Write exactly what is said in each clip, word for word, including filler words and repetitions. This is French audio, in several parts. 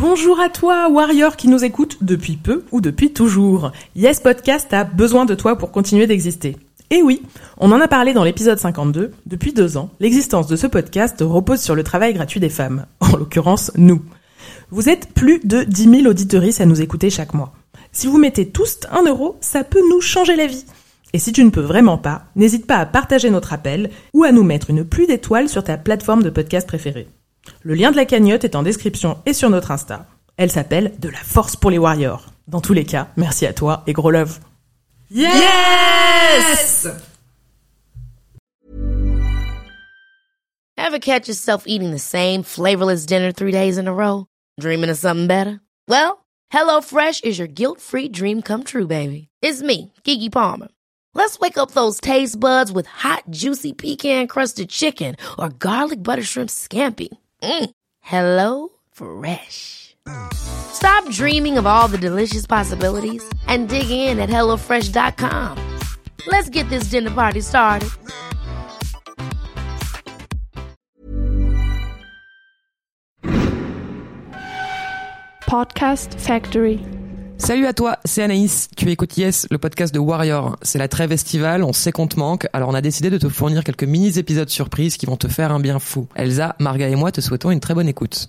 Bonjour à toi, Warrior qui nous écoute depuis peu ou depuis toujours. Yes Podcast a besoin de toi pour continuer d'exister. Et oui, on en a parlé dans l'épisode cinquante-deux, depuis deux ans, l'existence de ce podcast repose sur le travail gratuit des femmes, en l'occurrence nous. Vous êtes plus de dix mille auditeuristes à nous écouter chaque mois. Si vous mettez tous un euro, ça peut nous changer la vie. Et si tu ne peux vraiment pas, n'hésite pas à partager notre appel ou à nous mettre une pluie d'étoiles sur ta plateforme de podcast préférée. Le lien de la cagnotte est en description et sur notre Insta. Elle s'appelle « De la force pour les Warriors ». Dans tous les cas, merci à toi et gros love. Yes! yes! Ever catch yourself eating the same flavorless dinner three days in a row? Dreaming of something better? Well, HelloFresh is your guilt-free dream come true, baby. It's me, Keke Palmer. Let's wake up those taste buds with hot, juicy pecan-crusted chicken or garlic butter shrimp scampi. Mm. Hello Fresh. Stop dreaming of all the delicious possibilities and dig in at hello fresh dot com. Let's get this dinner party started. Podcast Factory. Salut à toi, c'est Anaïs. Tu écoutes Yes, le podcast de Warrior. C'est la trêve estivale, on sait qu'on te manque, alors on a décidé de te fournir quelques mini-épisodes surprises qui vont te faire un bien fou. Elsa, Marga et moi te souhaitons une très bonne écoute.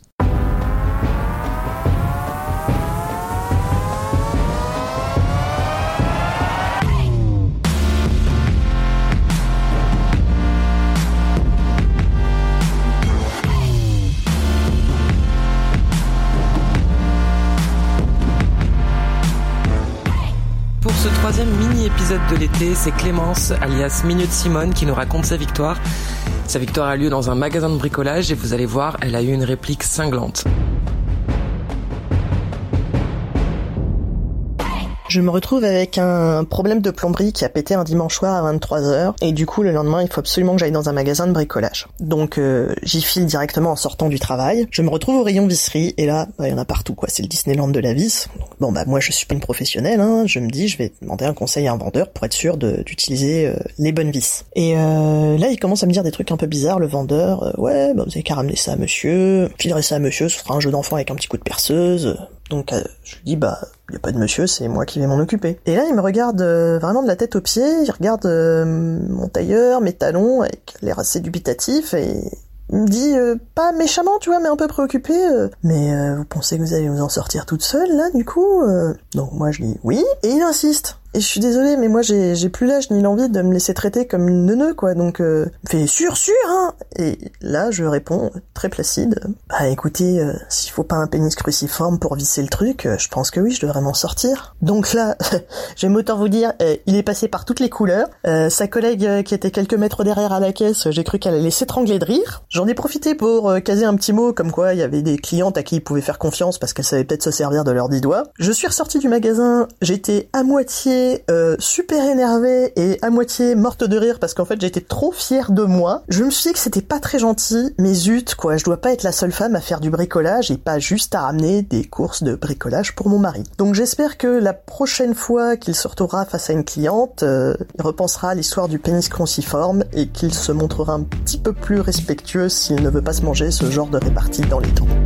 Pour ce troisième mini-épisode de l'été, c'est Clémence, alias Minute Simone, qui nous raconte sa victoire. Sa victoire a lieu dans un magasin de bricolage et vous allez voir, elle a eu une réplique cinglante. Je me retrouve avec un problème de plomberie qui a pété un dimanche soir à vingt-trois heures et du coup le lendemain il faut absolument que j'aille dans un magasin de bricolage. Donc euh, j'y file directement en sortant du travail. Je me retrouve au rayon visserie et là il bah, y en a partout quoi, c'est le Disneyland de la vis. Donc, bon bah moi je suis pas une professionnelle, hein. Je me dis je vais demander un conseil à un vendeur pour être sûr de, d'utiliser euh, les bonnes vis. Et euh, là il commence à me dire des trucs un peu bizarres le vendeur. Euh, ouais bah vous avez qu'à ramener ça à monsieur, filerez ça à monsieur, ce sera un jeu d'enfant avec un petit coup de perceuse. Donc euh, je lui dis bah y a pas de monsieur, c'est moi qui vais m'en occuper. Et là il me regarde euh, vraiment de la tête aux pieds, il regarde euh, mon tailleur, mes talons avec l'air assez dubitatif et il me dit euh, pas méchamment tu vois mais un peu préoccupé euh, mais euh, vous pensez que vous allez vous en sortir toute seule là du coup euh... Donc moi je dis oui et il insiste. Et je suis désolée, mais moi j'ai j'ai plus l'âge ni l'envie de me laisser traiter comme une neuneu, quoi. Donc, euh, fait sûr, sûr, hein. Et là, je réponds très placide. Bah, écoutez, euh, s'il faut pas un pénis cruciforme pour visser le truc, euh, je pense que oui, je devrais m'en sortir. Donc là, j'aime autant vous dire, euh, il est passé par toutes les couleurs. Euh, sa collègue euh, qui était quelques mètres derrière à la caisse, j'ai cru qu'elle allait s'étrangler de rire. J'en ai profité pour euh, caser un petit mot comme quoi il y avait des clientes à qui il pouvait faire confiance parce qu'elles savaient peut-être se servir de leurs dix doigts. Je suis ressortie du magasin, j'étais à moitié Euh, super énervée et à moitié morte de rire parce qu'en fait j'étais trop fière de moi. Je me suis dit que c'était pas très gentil, mais zut quoi, je dois pas être la seule femme à faire du bricolage et pas juste à ramener des courses de bricolage pour mon mari. Donc j'espère que la prochaine fois qu'il se retrouvera face à une cliente, euh, il repensera à l'histoire du pénis cruciforme et qu'il se montrera un petit peu plus respectueux s'il ne veut pas se manger ce genre de répartie dans les temps.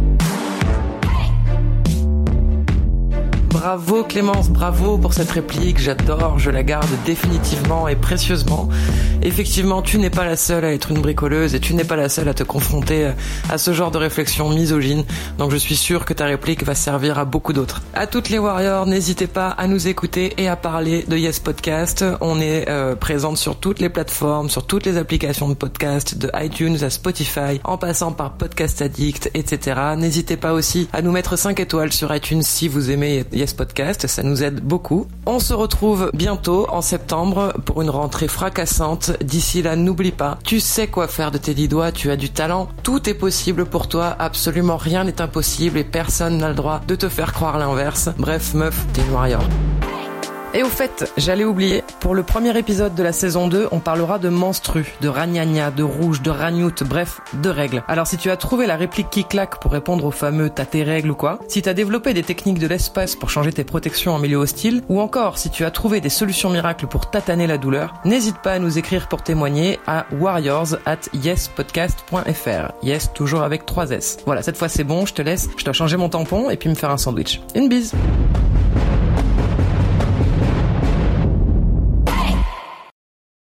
Bravo Clémence, bravo pour cette réplique, j'adore, je la garde définitivement et précieusement. Effectivement, tu n'es pas la seule à être une bricoleuse et tu n'es pas la seule à te confronter à ce genre de réflexion misogyne, donc je suis sûr que ta réplique va servir à beaucoup d'autres. À toutes les Warriors, n'hésitez pas à nous écouter et à parler de Yes Podcast. On est euh, présente sur toutes les plateformes, sur toutes les applications de podcast, de iTunes à Spotify, en passant par Podcast Addict, et cetera. N'hésitez pas aussi à nous mettre cinq étoiles sur iTunes si vous aimez Yes Podcast, ça nous aide beaucoup. On se retrouve bientôt en septembre pour une rentrée fracassante. D'ici là, n'oublie pas, tu sais quoi faire de tes dix doigts, tu as du talent, tout est possible pour toi, absolument rien n'est impossible et personne n'a le droit de te faire croire l'inverse. Bref, meuf, t'es une warrior. Et au fait, j'allais oublier, pour le premier épisode de la saison deux, on parlera de menstrues, de ragnagna, de rouge, de ragnout, bref, de règles. Alors si tu as trouvé la réplique qui claque pour répondre au fameux « t'as tes règles » ou quoi, si t'as développé des techniques de l'espace pour changer tes protections en milieu hostile, ou encore si tu as trouvé des solutions miracles pour tataner la douleur, n'hésite pas à nous écrire pour témoigner à warriors at yespodcast point f r. Yes, toujours avec trois S. Voilà, cette fois c'est bon, je te laisse, je dois changer mon tampon et puis me faire un sandwich. Une bise.